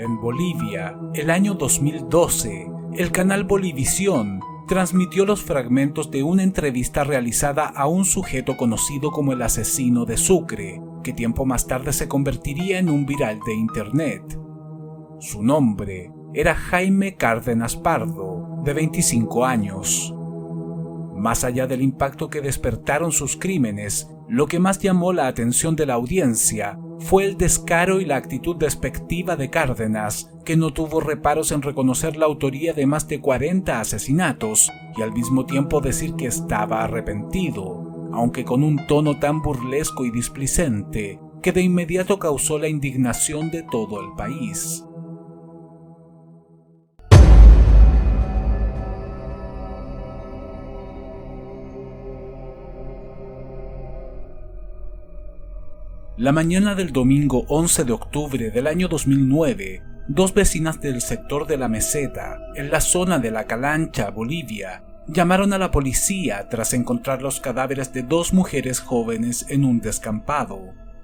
En Bolivia, el año 2012, el canal Bolivisión transmitió los fragmentos de una entrevista realizada a un sujeto conocido como el asesino de Sucre, que tiempo más tarde se convertiría en un viral de internet. Su nombre era Jaime Cárdenas Pardo, de 25 años. Más allá del impacto que despertaron sus crímenes, lo que más llamó la atención de la audiencia fue el descaro y la actitud despectiva de Cárdenas, que no tuvo reparos en reconocer la autoría de más de 40 asesinatos y al mismo tiempo decir que estaba arrepentido, aunque con un tono tan burlesco y displicente que de inmediato causó la indignación de todo el país. La mañana del domingo 11 de octubre del año 2009, dos vecinas del sector de La Meseta, en la zona de La Calancha, Bolivia, llamaron a la policía tras encontrar los cadáveres de dos mujeres jóvenes en un descampado.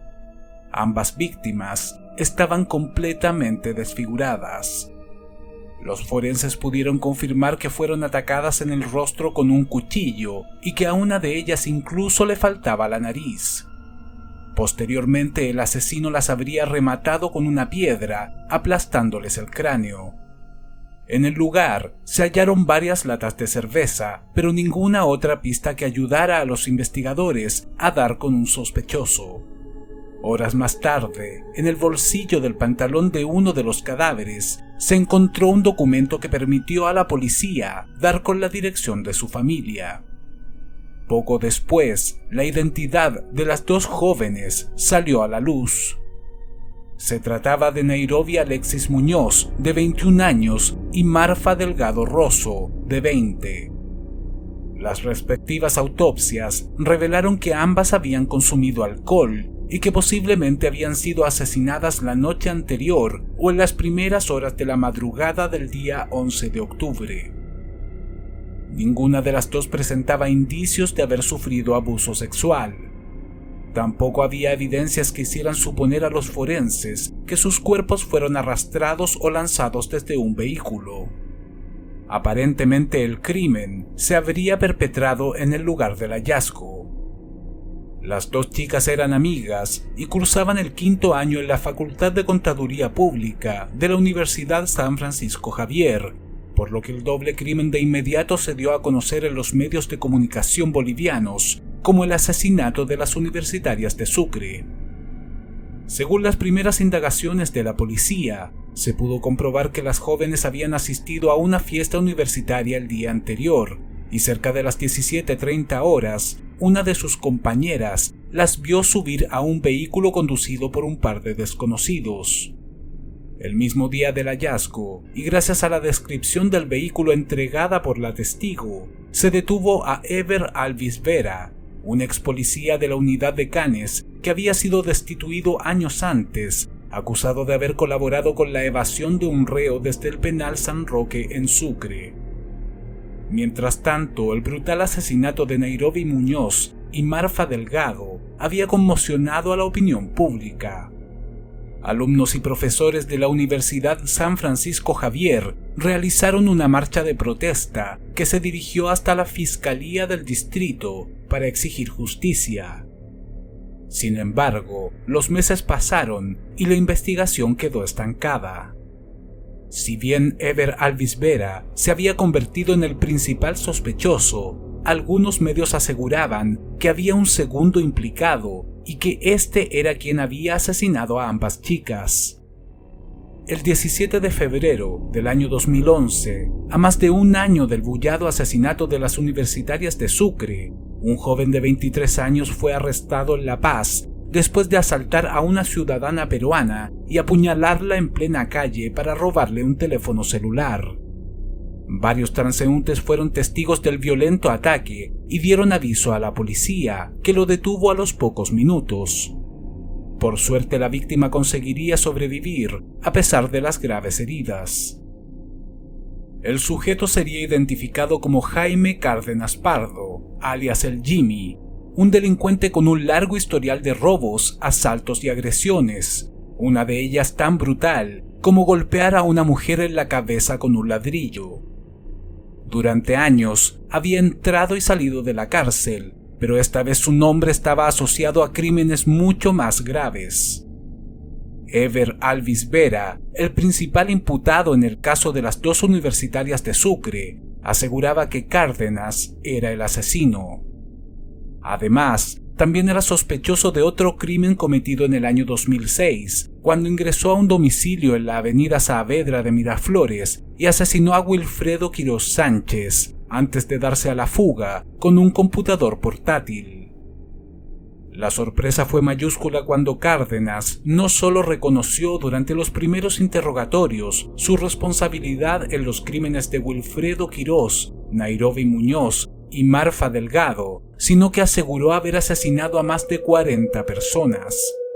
Ambas víctimas estaban completamente desfiguradas. Los forenses pudieron confirmar que fueron atacadas en el rostro con un cuchillo y que a una de ellas incluso le faltaba la nariz. Posteriormente, el asesino las habría rematado con una piedra, aplastándoles el cráneo. En el lugar se hallaron varias latas de cerveza, pero ninguna otra pista que ayudara a los investigadores a dar con un sospechoso. Horas más tarde, en el bolsillo del pantalón de uno de los cadáveres, se encontró un documento que permitió a la policía dar con la dirección de su familia. Poco después, la identidad de las dos jóvenes salió a la luz. Se trataba de Nairobi Alexis Muñoz, de 21 años, y Marfa Delgado Rosso, de 20. Las respectivas autopsias revelaron que ambas habían consumido alcohol y que posiblemente habían sido asesinadas la noche anterior o en las primeras horas de la madrugada del día 11 de octubre. Ninguna de las dos presentaba indicios de haber sufrido abuso sexual. Tampoco había evidencias que hicieran suponer a los forenses que sus cuerpos fueron arrastrados o lanzados desde un vehículo. Aparentemente el crimen se habría perpetrado en el lugar del hallazgo. Las dos chicas eran amigas y cursaban el 5º año en la Facultad de Contaduría Pública de la Universidad San Francisco Javier, por lo que el doble crimen de inmediato se dio a conocer en los medios de comunicación bolivianos como el asesinato de las universitarias de Sucre. Según las primeras indagaciones de la policía, se pudo comprobar que las jóvenes habían asistido a una fiesta universitaria el día anterior, y cerca de las 17:30 horas, una de sus compañeras las vio subir a un vehículo conducido por un par de desconocidos. El mismo día del hallazgo, y gracias a la descripción del vehículo entregada por la testigo, se detuvo a Ever Alvis Vera, un ex policía de la unidad de Canes que había sido destituido años antes, acusado de haber colaborado con la evasión de un reo desde el penal San Roque en Sucre. Mientras tanto, el brutal asesinato de Nairobi Muñoz y Marfa Delgado había conmocionado a la opinión pública. Alumnos y profesores de la Universidad San Francisco Javier realizaron una marcha de protesta que se dirigió hasta la Fiscalía del Distrito para exigir justicia. Sin embargo, los meses pasaron y la investigación quedó estancada. Si bien Ever Alvis Vera se había convertido en el principal sospechoso, algunos medios aseguraban que había un segundo implicado y que este era quien había asesinado a ambas chicas. El 17 de febrero del año 2011, a más de un año del bullado asesinato de las universitarias de Sucre, un joven de 23 años fue arrestado en La Paz después de asaltar a una ciudadana peruana y apuñalarla en plena calle para robarle un teléfono celular. Varios transeúntes fueron testigos del violento ataque y dieron aviso a la policía, que lo detuvo a los pocos minutos. Por suerte, la víctima conseguiría sobrevivir a pesar de las graves heridas. El sujeto sería identificado como Jaime Cárdenas Pardo, alias el Jimmy, un delincuente con un largo historial de robos, asaltos y agresiones, una de ellas tan brutal como golpear a una mujer en la cabeza con un ladrillo. Durante años había entrado y salido de la cárcel, pero esta vez su nombre estaba asociado a crímenes mucho más graves. Ever Alvis Vera, el principal imputado en el caso de las dos universitarias de Sucre, aseguraba que Cárdenas era el asesino. Además, también era sospechoso de otro crimen cometido en el año 2006, cuando ingresó a un domicilio en la avenida Saavedra de Miraflores y asesinó a Wilfredo Quirós Sánchez, antes de darse a la fuga con un computador portátil. La sorpresa fue mayúscula cuando Cárdenas no solo reconoció durante los primeros interrogatorios su responsabilidad en los crímenes de Wilfredo Quirós, Nairobi Muñoz y Marfa Delgado, sino que aseguró haber asesinado a más de 40 personas.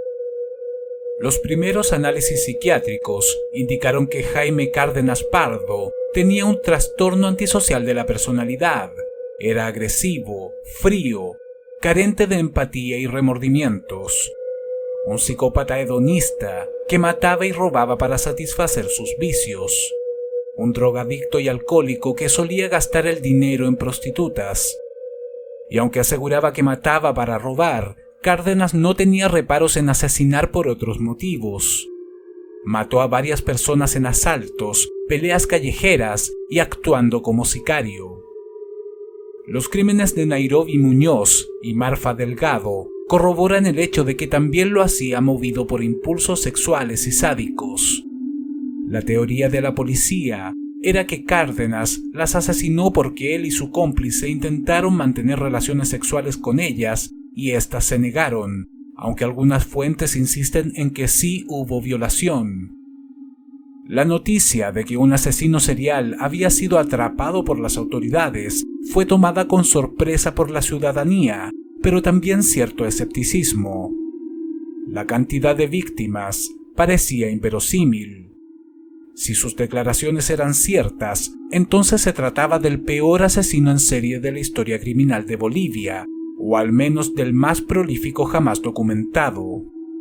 Los primeros análisis psiquiátricos indicaron que Jaime Cárdenas Pardo tenía un trastorno antisocial de la personalidad. Era agresivo, frío, carente de empatía y remordimientos. Un psicópata hedonista que mataba y robaba para satisfacer sus vicios. Un drogadicto y alcohólico que solía gastar el dinero en prostitutas. Y aunque aseguraba que mataba para robar, Cárdenas no tenía reparos en asesinar por otros motivos. Mató a varias personas en asaltos, peleas callejeras y actuando como sicario. Los crímenes de Nairobi Muñoz y Marfa Delgado corroboran el hecho de que también lo hacía movido por impulsos sexuales y sádicos. La teoría de la policía era que Cárdenas las asesinó porque él y su cómplice intentaron mantener relaciones sexuales con ellas y éstas se negaron, aunque algunas fuentes insisten en que sí hubo violación. La noticia de que un asesino serial había sido atrapado por las autoridades fue tomada con sorpresa por la ciudadanía, pero también cierto escepticismo. La cantidad de víctimas parecía inverosímil. Si sus declaraciones eran ciertas, entonces se trataba del peor asesino en serie de la historia criminal de Bolivia, o al menos del más prolífico jamás documentado.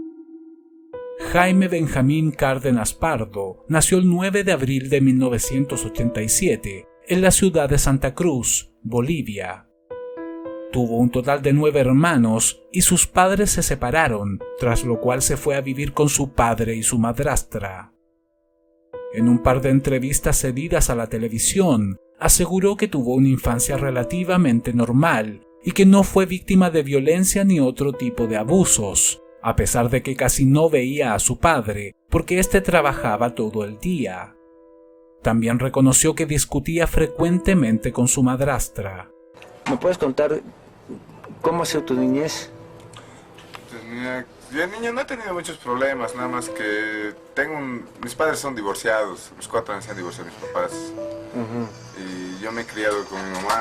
Jaime Benjamín Cárdenas Pardo nació el 9 de abril de 1987 en la ciudad de Santa Cruz, Bolivia. Tuvo un total de 9 hermanos y sus padres se separaron, tras lo cual se fue a vivir con su padre y su madrastra. En un par de entrevistas cedidas a la televisión, aseguró que tuvo una infancia relativamente normal y que no fue víctima de violencia ni otro tipo de abusos, a pesar de que casi no veía a su padre porque éste trabajaba todo el día. También reconoció que discutía frecuentemente con su madrastra. ¿Me puedes contar cómo ha sido tu niñez? Pues mira, yo de niño no he tenido muchos problemas, nada más que mis padres son divorciados, mis 4 años se han divorciado mis papás. Y yo me he criado con mi mamá.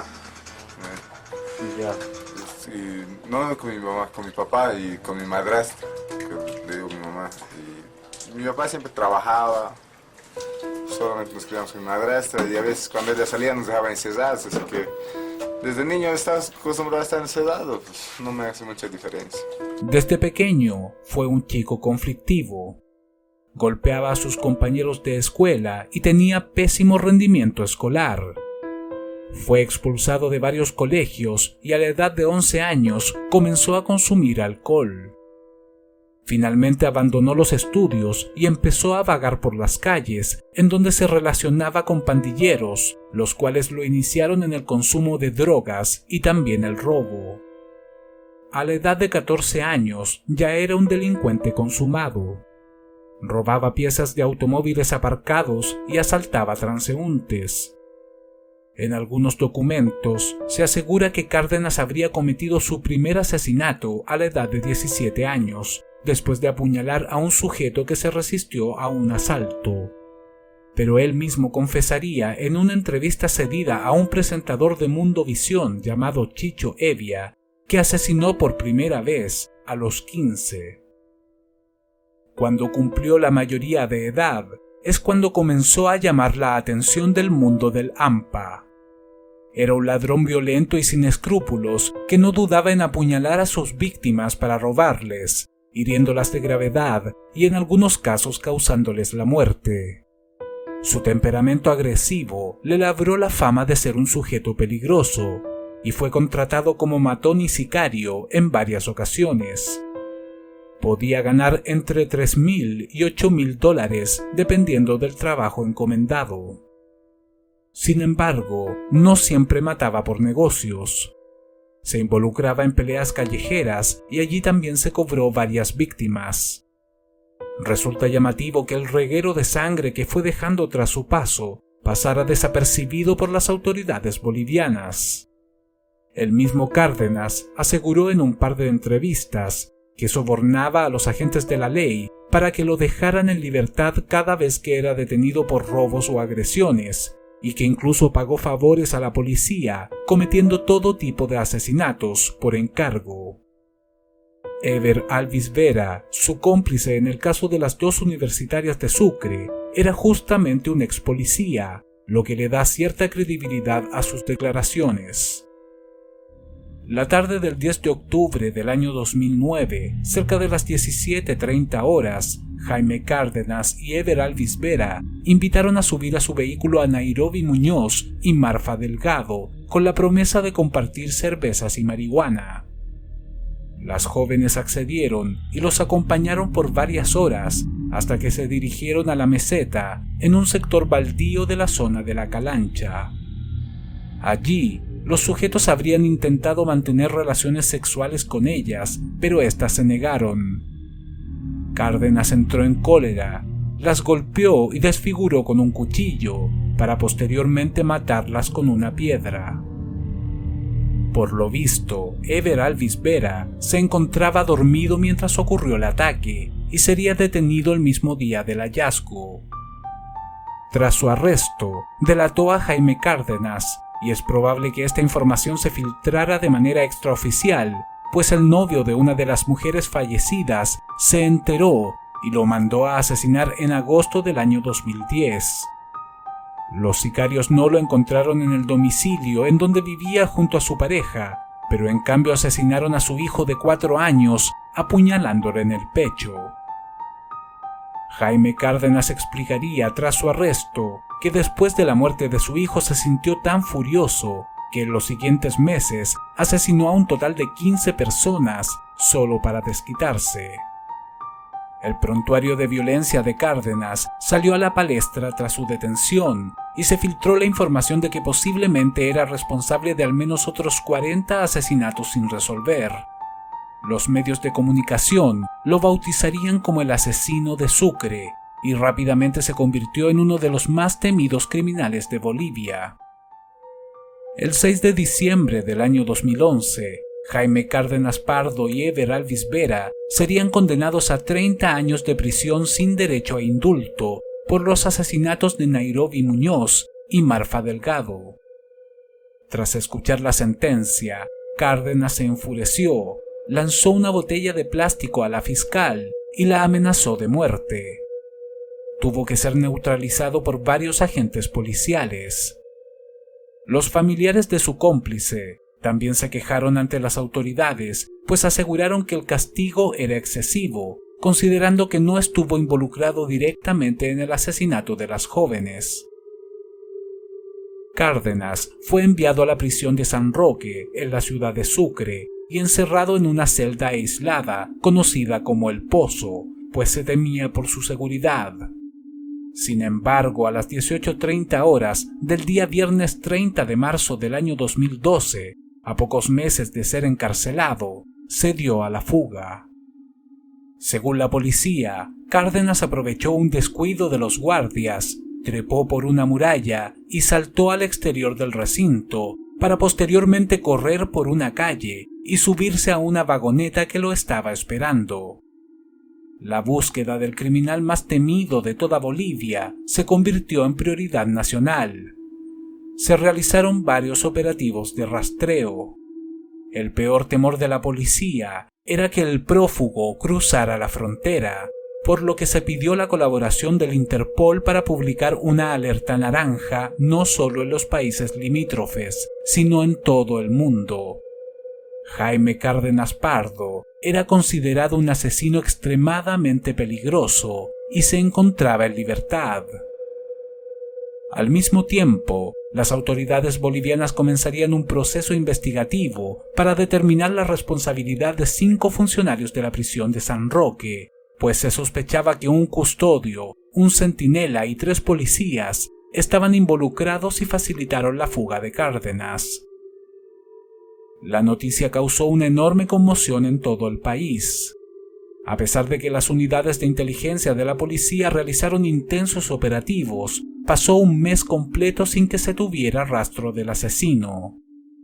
Ya. Y no con mi mamá, con mi papá y con mi madrastra, que le digo mi mamá. Y mi papá siempre trabajaba, solamente nos criamos con mi madrastra y a veces cuando ella salía nos dejaba encerrados, así que desde niño estás acostumbrado a estar encerrado, pues no me hace mucha diferencia. Desde pequeño fue un chico conflictivo. Golpeaba a sus compañeros de escuela y tenía pésimo rendimiento escolar. Fue expulsado de varios colegios y a la edad de 11 años comenzó a consumir alcohol. Finalmente abandonó los estudios y empezó a vagar por las calles, en donde se relacionaba con pandilleros, los cuales lo iniciaron en el consumo de drogas y también el robo. A la edad de 14 años ya era un delincuente consumado. Robaba piezas de automóviles aparcados y asaltaba transeúntes. En algunos documentos se asegura que Cárdenas habría cometido su primer asesinato a la edad de 17 años, después de apuñalar a un sujeto que se resistió a un asalto. Pero él mismo confesaría en una entrevista cedida a un presentador de Mundovisión llamado Chicho Evia que asesinó por primera vez a los 15. Cuando cumplió la mayoría de edad, es cuando comenzó a llamar la atención del mundo del AMPA. Era un ladrón violento y sin escrúpulos que no dudaba en apuñalar a sus víctimas para robarles, hiriéndolas de gravedad y en algunos casos causándoles la muerte. Su temperamento agresivo le labró la fama de ser un sujeto peligroso y fue contratado como matón y sicario en varias ocasiones. Podía ganar entre $3,000 y $8,000 dependiendo del trabajo encomendado. Sin embargo, no siempre mataba por negocios. Se involucraba en peleas callejeras y allí también se cobró varias víctimas. Resulta llamativo que el reguero de sangre que fue dejando tras su paso pasara desapercibido por las autoridades bolivianas. El mismo Cárdenas aseguró en un par de entrevistas que sobornaba a los agentes de la ley para que lo dejaran en libertad cada vez que era detenido por robos o agresiones, y que incluso pagó favores a la policía, cometiendo todo tipo de asesinatos por encargo. Ever Alvis Vera, su cómplice en el caso de las 2 universitarias de Sucre, era justamente un ex policía, lo que le da cierta credibilidad a sus declaraciones. La tarde del 10 de octubre del año 2009, cerca de las 17:30 horas, Jaime Cárdenas y Ever Alvis Vera invitaron a subir a su vehículo a Nairobi Muñoz y Marfa Delgado con la promesa de compartir cervezas y marihuana. Las jóvenes accedieron y los acompañaron por varias horas hasta que se dirigieron a la meseta en un sector baldío de la zona de la Calancha. Allí, los sujetos habrían intentado mantener relaciones sexuales con ellas, pero éstas se negaron. Cárdenas entró en cólera, las golpeó y desfiguró con un cuchillo, para posteriormente matarlas con una piedra. Por lo visto, Ever Alvis Vera se encontraba dormido mientras ocurrió el ataque y sería detenido el mismo día del hallazgo. Tras su arresto, delató a Jaime Cárdenas, y es probable que esta información se filtrara de manera extraoficial, pues el novio de una de las mujeres fallecidas se enteró y lo mandó a asesinar en agosto del año 2010. Los sicarios no lo encontraron en el domicilio en donde vivía junto a su pareja, pero en cambio asesinaron a su hijo de 4 años, apuñalándolo en el pecho. Jaime Cárdenas explicaría tras su arresto que después de la muerte de su hijo se sintió tan furioso que en los siguientes meses asesinó a un total de 15 personas solo para desquitarse. El prontuario de violencia de Cárdenas salió a la palestra tras su detención y se filtró la información de que posiblemente era responsable de al menos otros 40 asesinatos sin resolver. Los medios de comunicación lo bautizarían como el asesino de Sucre y rápidamente se convirtió en uno de los más temidos criminales de Bolivia. El 6 de diciembre del año 2011, Jaime Cárdenas Pardo y Ever Alvis Vera serían condenados a 30 años de prisión sin derecho a indulto por los asesinatos de Nairobi Muñoz y Marfa Delgado. Tras escuchar la sentencia, Cárdenas se enfureció, lanzó una botella de plástico a la fiscal y la amenazó de muerte. Tuvo que ser neutralizado por varios agentes policiales. Los familiares de su cómplice también se quejaron ante las autoridades, pues aseguraron que el castigo era excesivo, considerando que no estuvo involucrado directamente en el asesinato de las jóvenes. Cárdenas fue enviado a la prisión de San Roque, en la ciudad de Sucre, y encerrado en una celda aislada, conocida como El Pozo, pues se temía por su seguridad. Sin embargo, a las 18:30 horas del día viernes 30 de marzo del año 2012, a pocos meses de ser encarcelado, se dio a la fuga. Según la policía, Cárdenas aprovechó un descuido de los guardias, trepó por una muralla y saltó al exterior del recinto, para posteriormente correr por una calle y subirse a una vagoneta que lo estaba esperando. La búsqueda del criminal más temido de toda Bolivia se convirtió en prioridad nacional. Se realizaron varios operativos de rastreo. El peor temor de la policía era que el prófugo cruzara la frontera, por lo que se pidió la colaboración del Interpol para publicar una alerta naranja no solo en los países limítrofes, sino en todo el mundo. Jaime Cárdenas Pardo era considerado un asesino extremadamente peligroso y se encontraba en libertad. Al mismo tiempo, las autoridades bolivianas comenzarían un proceso investigativo para determinar la responsabilidad de 5 funcionarios de la prisión de San Roque, pues se sospechaba que un custodio, un centinela y 3 policías estaban involucrados y facilitaron la fuga de Cárdenas. La noticia causó una enorme conmoción en todo el país. A pesar de que las unidades de inteligencia de la policía realizaron intensos operativos, pasó un mes completo sin que se tuviera rastro del asesino.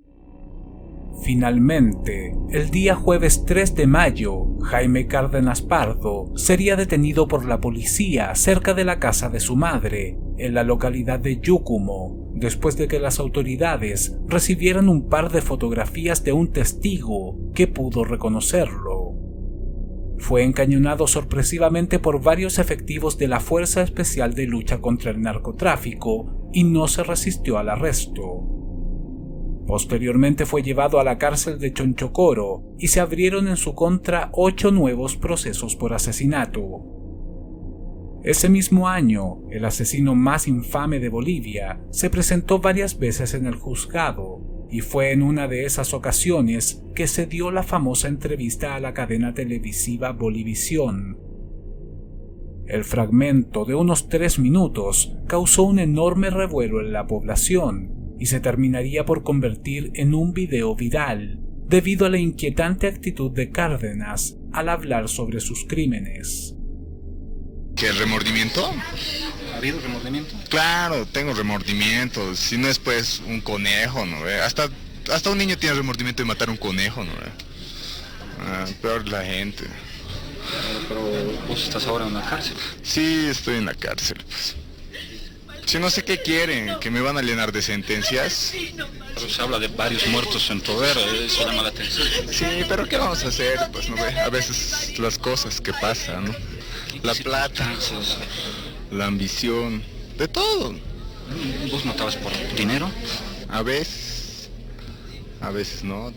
Finalmente, el día jueves 3 de mayo, Jaime Cárdenas Pardo sería detenido por la policía cerca de la casa de su madre, en la localidad de Yúcumo, después de que las autoridades recibieran un par de fotografías de un testigo que pudo reconocerlo. Fue encañonado sorpresivamente por varios efectivos de la Fuerza Especial de Lucha contra el Narcotráfico y no se resistió al arresto. Posteriormente fue llevado a la cárcel de Chonchocoro y se abrieron en su contra 8 nuevos procesos por asesinato. Ese mismo año, el asesino más infame de Bolivia se presentó varias veces en el juzgado, y fue en una de esas ocasiones que se dio la famosa entrevista a la cadena televisiva Bolivisión. El fragmento de unos 3 minutos causó un enorme revuelo en la población y se terminaría por convertir en un video viral debido a la inquietante actitud de Cárdenas al hablar sobre sus crímenes. ¿Qué remordimiento? ¿Ha habido remordimiento? Claro, tengo remordimiento. Si no es pues un conejo, ¿no? Hasta un niño tiene remordimiento de matar un conejo, ¿no? Peor la gente. Pero vos estás ahora en la cárcel. Sí, estoy en la cárcel, pues. Si no sé qué quieren, que me van a llenar de sentencias. Pero se habla de varios muertos en poder, eso llama la atención. Sí, pero ¿qué vamos a hacer? Pues no ve, a veces las cosas que pasan, ¿no? La plata, la ambición, de todo. ¿Vos matabas por dinero? A veces no.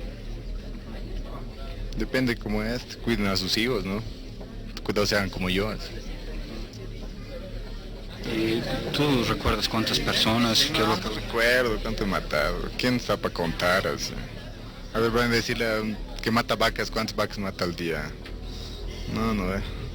Depende cómo es, cuiden a sus hijos, ¿no? Cuidado sean como yo. ¿Y tú recuerdas cuántas personas? No recuerdo cuánto he matado. ¿Quién está para contar? Así? A ver, van a decirle a un que mata vacas, ¿cuántas vacas mata al día? No.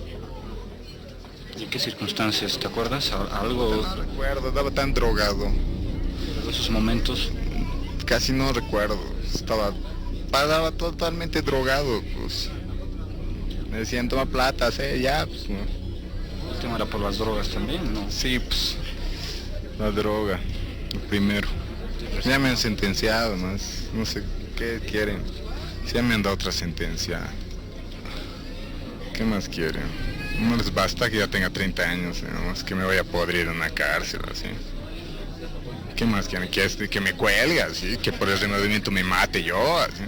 ¿Y qué circunstancias? ¿Te acuerdas? ¿Algo? No recuerdo, estaba tan drogado. ¿De esos momentos? Casi no recuerdo. Pasaba totalmente drogado, pues. Me decían, toma plata, ya, pues, ¿no? ¿El tema era por las drogas también, no? Sí, pues, la droga, lo primero. Ya me han sentenciado, no sé qué quieren. Ya me han dado otra sentencia. ¿Qué más quieren? No les basta que ya tenga 30 años, ¿no? Es que me vaya a podrir en una cárcel, así. ¿Qué más quieren? Que me cuelgue, así, que por el remordimiento me mate yo, así.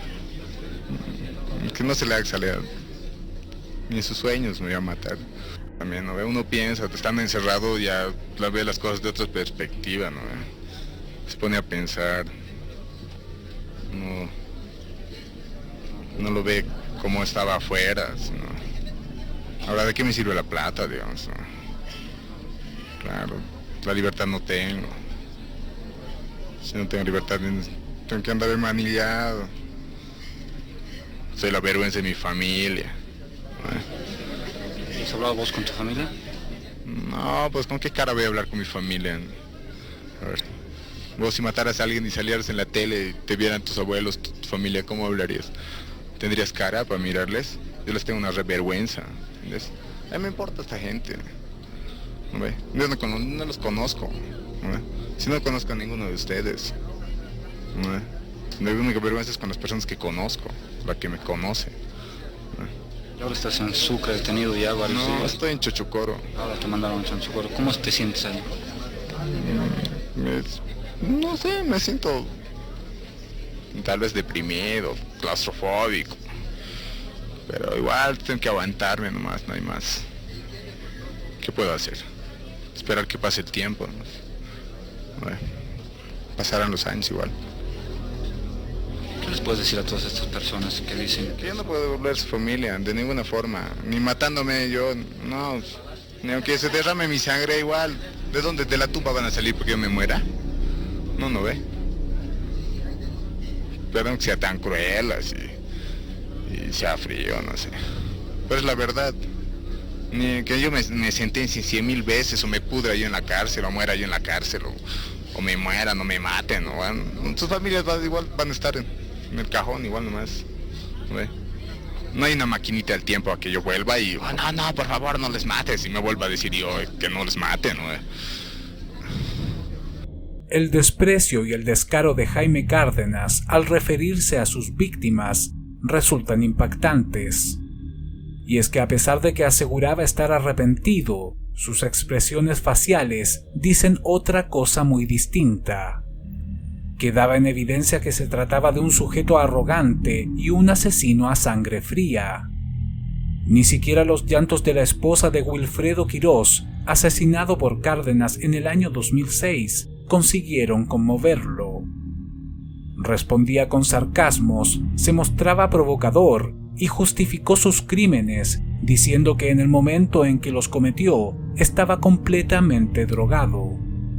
Que no se le haga salir. Ni en sus sueños me voy a matar. También, ¿no? Uno piensa, estando encerrado ya ve las cosas de otra perspectiva, ¿no? Se pone a pensar. No lo ve como estaba afuera, ¿no? Ahora, ¿de qué me sirve la plata, digamos? ¿No? Claro, la libertad no tengo. Si no tengo libertad, tengo que andar manillado. Soy la vergüenza de mi familia. ¿Has hablado vos con tu familia? No, pues ¿con qué cara voy a hablar con mi familia? A ver, vos si mataras a alguien y salieras en la tele y te vieran tus abuelos, tu familia, ¿cómo hablarías? ¿Tendrías cara para mirarles? Yo les tengo una vergüenza. ¿Entiendes? A mí me importa esta gente. ¿No ve? Yo no los conozco. ¿No ve? Si no conozco a ninguno de ustedes. ¿No ve? La única vergüenza es con las personas que conozco, la que me conoce. ¿No ve? ¿Y ahora estás en Sucre detenido ya varios días? No, estoy en Chochocoro. Ahora te mandaron a Chonchocoro. ¿Cómo te sientes ahí? No sé, me siento tal vez deprimido, claustrofóbico. Pero igual tengo que aguantarme nomás, no hay más. ¿Qué puedo hacer? Esperar que pase el tiempo, ¿no? Bueno, pasarán los años igual. ¿Qué les puedes decir a todas estas personas que dicen Que yo no puedo devolver su familia, de ninguna forma, ni matándome yo, no, ni aunque se derrame mi sangre igual, ¿de dónde? ¿De la tumba van a salir porque yo me muera? No ve. Perdón que sea tan cruel así, y sea frío, no sé, pero es la verdad. Ni que yo me sentencie 100,000 veces, o me pudra yo en la cárcel, o muera yo en la cárcel, o me muera, no me maten, ¿no? Sus familias igual van a estar en el cajón, igual nomás, ¿ve? No hay una maquinita del tiempo a que yo vuelva y, no, por favor, no les mates, y me vuelva a decir yo que no les maten, ¿no? El desprecio y el descaro de Jaime Cárdenas al referirse a sus víctimas resultan impactantes. Y es que a pesar de que aseguraba estar arrepentido, sus expresiones faciales dicen otra cosa muy distinta. Quedaba en evidencia que se trataba de un sujeto arrogante y un asesino a sangre fría. Ni siquiera los llantos de la esposa de Wilfredo Quirós, asesinado por Cárdenas en el año 2006, consiguieron conmoverlo. Respondía con sarcasmos, se mostraba provocador y justificó sus crímenes, diciendo que en el momento en que los cometió estaba completamente drogado.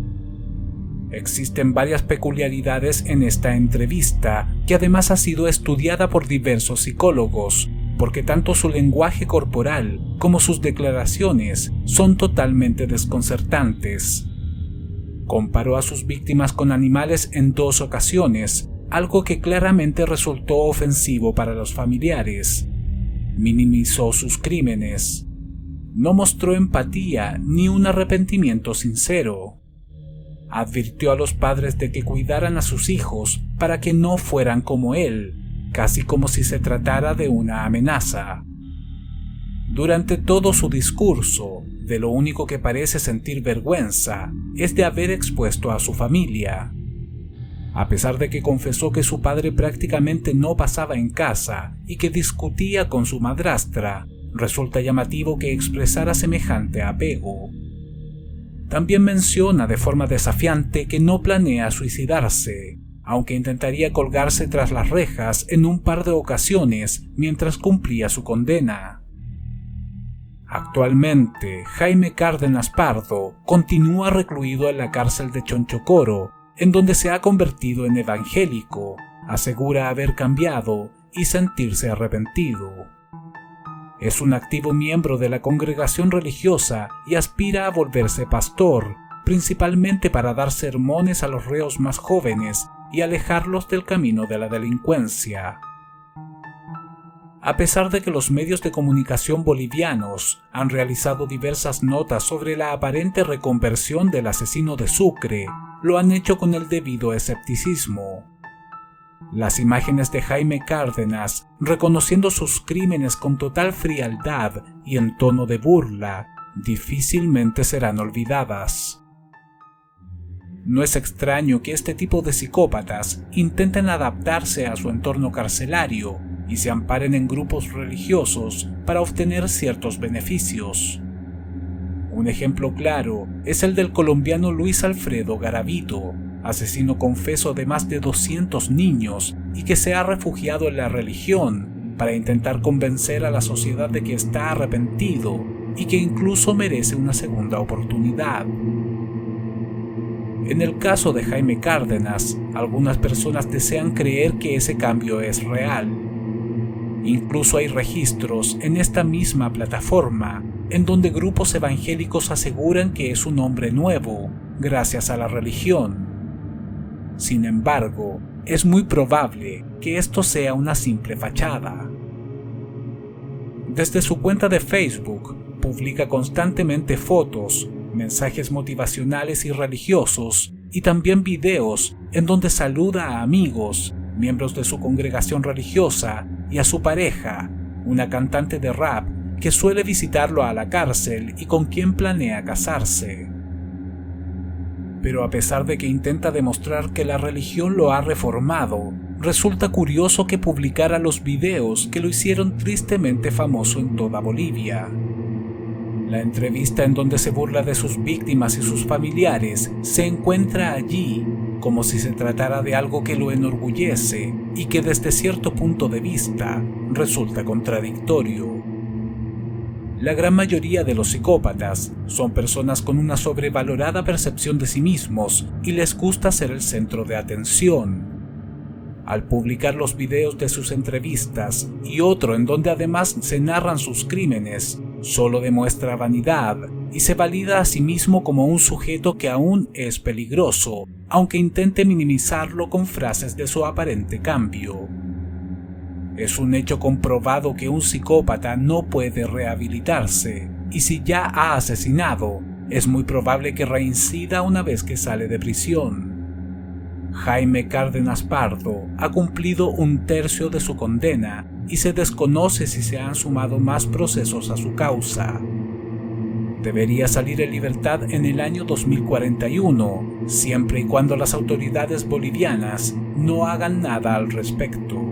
Existen varias peculiaridades en esta entrevista, que además ha sido estudiada por diversos psicólogos, porque tanto su lenguaje corporal como sus declaraciones son totalmente desconcertantes. Comparó a sus víctimas con animales en 2 ocasiones, algo que claramente resultó ofensivo para los familiares. Minimizó sus crímenes. No mostró empatía ni un arrepentimiento sincero. Advirtió a los padres de que cuidaran a sus hijos para que no fueran como él, casi como si se tratara de una amenaza. Durante todo su discurso, de lo único que parece sentir vergüenza es de haber expuesto a su familia. A pesar de que confesó que su padre prácticamente no pasaba en casa y que discutía con su madrastra, resulta llamativo que expresara semejante apego. También menciona de forma desafiante que no planea suicidarse, aunque intentaría colgarse tras las rejas en un par de ocasiones mientras cumplía su condena. Actualmente, Jaime Cárdenas Pardo continúa recluido en la cárcel de Chonchocoro, en donde se ha convertido en evangélico, asegura haber cambiado y sentirse arrepentido. Es un activo miembro de la congregación religiosa y aspira a volverse pastor, principalmente para dar sermones a los reos más jóvenes y alejarlos del camino de la delincuencia. A pesar de que los medios de comunicación bolivianos han realizado diversas notas sobre la aparente reconversión del asesino de Sucre, lo han hecho con el debido escepticismo. Las imágenes de Jaime Cárdenas, reconociendo sus crímenes con total frialdad y en tono de burla, difícilmente serán olvidadas. No es extraño que este tipo de psicópatas intenten adaptarse a su entorno carcelario y se amparen en grupos religiosos para obtener ciertos beneficios. Un ejemplo claro es el del colombiano Luis Alfredo Garavito, asesino confeso de más de 200 niños y que se ha refugiado en la religión para intentar convencer a la sociedad de que está arrepentido y que incluso merece una segunda oportunidad. En el caso de Jaime Cárdenas, algunas personas desean creer que ese cambio es real. Incluso hay registros en esta misma plataforma en donde grupos evangélicos aseguran que es un hombre nuevo gracias a la religión. Sin embargo, es muy probable que esto sea una simple fachada. Desde su cuenta de Facebook, publica constantemente fotos, mensajes motivacionales y religiosos, y también videos en donde saluda a amigos, miembros de su congregación religiosa y a su pareja, una cantante de rap que suele visitarlo a la cárcel y con quien planea casarse. Pero a pesar de que intenta demostrar que la religión lo ha reformado, resulta curioso que publicara los videos que lo hicieron tristemente famoso en toda Bolivia. La entrevista en donde se burla de sus víctimas y sus familiares se encuentra allí, como si se tratara de algo que lo enorgullece, y que desde cierto punto de vista resulta contradictorio. La gran mayoría de los psicópatas son personas con una sobrevalorada percepción de sí mismos y les gusta ser el centro de atención. Al publicar los videos de sus entrevistas y otro en donde además se narran sus crímenes, solo demuestra vanidad y se valida a sí mismo como un sujeto que aún es peligroso, aunque intente minimizarlo con frases de su aparente cambio. Es un hecho comprobado que un psicópata no puede rehabilitarse, y si ya ha asesinado, es muy probable que reincida una vez que sale de prisión. Jaime Cárdenas Pardo ha cumplido 1/3 de su condena y se desconoce si se han sumado más procesos a su causa. Debería salir en libertad en el año 2041, siempre y cuando las autoridades bolivianas no hagan nada al respecto.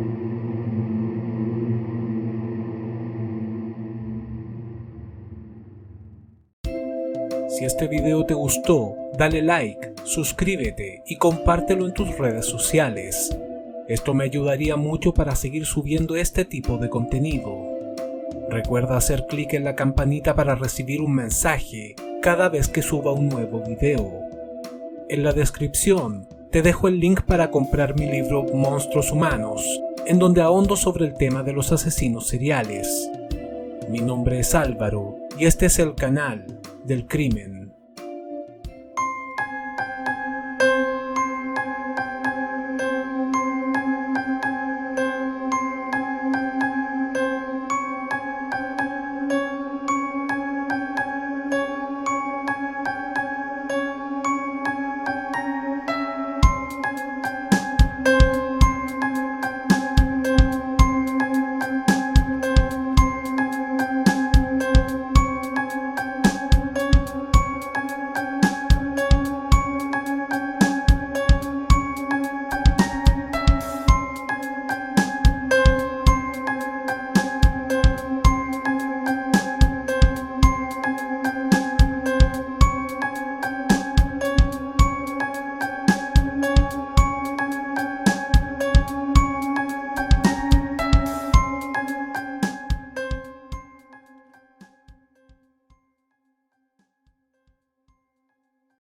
Si este video te gustó, dale like, suscríbete y compártelo en tus redes sociales. Esto me ayudaría mucho para seguir subiendo este tipo de contenido. Recuerda hacer clic en la campanita para recibir un mensaje cada vez que suba un nuevo video. En la descripción te dejo el link para comprar mi libro Monstruos Humanos, en donde ahondo sobre el tema de los asesinos seriales. Mi nombre es Álvaro y este es el canal del crimen.